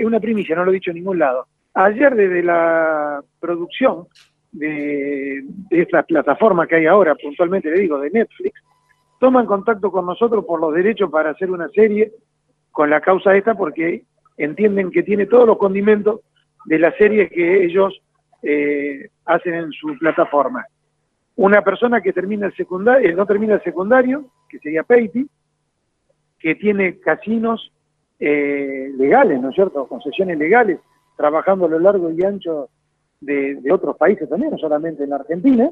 es una primicia, no lo he dicho en ningún lado. Ayer desde la producción de esta plataforma que hay ahora, puntualmente le digo, de Netflix, toman contacto con nosotros por los derechos para hacer una serie con la causa esta, porque entienden que tiene todos los condimentos de la serie que ellos hacen en su plataforma. Una persona que termina el secundario, no termina el secundario, que sería Peiti, que tiene casinos legales, ¿no es cierto?, concesiones legales, trabajando a lo largo y ancho de otros países también, no solamente en la Argentina,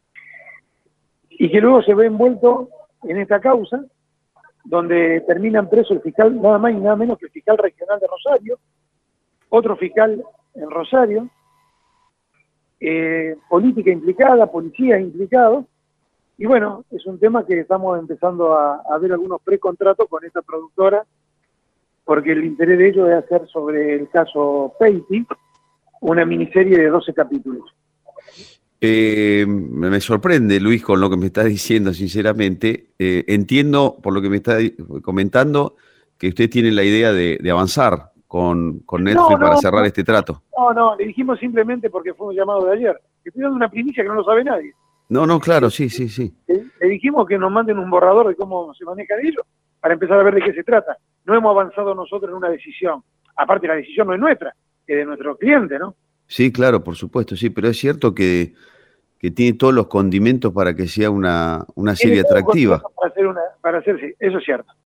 y que luego se ve envuelto en esta causa, donde terminan preso el fiscal, nada más y nada menos que el fiscal regional de Rosario, otro fiscal en Rosario, política implicada, policías implicados, y bueno, es un tema que estamos empezando a ver algunos precontratos con esta productora, porque el interés de ellos es hacer sobre el caso Peiti una miniserie de 12 capítulos. Me sorprende, Luis, con lo que me está diciendo, sinceramente. Entiendo, por lo que me está comentando, que usted tiene la idea de avanzar con Netflix para cerrar este trato. No, le dijimos simplemente porque fue un llamado de ayer. Estoy dando una primicia que no lo sabe nadie. No, claro, sí. Le dijimos que nos manden un borrador de cómo se manejan ellos para empezar a ver de qué se trata. No hemos avanzado nosotros en una decisión. Aparte, la decisión no es nuestra, es de nuestro cliente, ¿no? Sí, claro, por supuesto, sí, pero es cierto que tiene todos los condimentos para que sea una serie atractiva. Para hacerse, eso es cierto.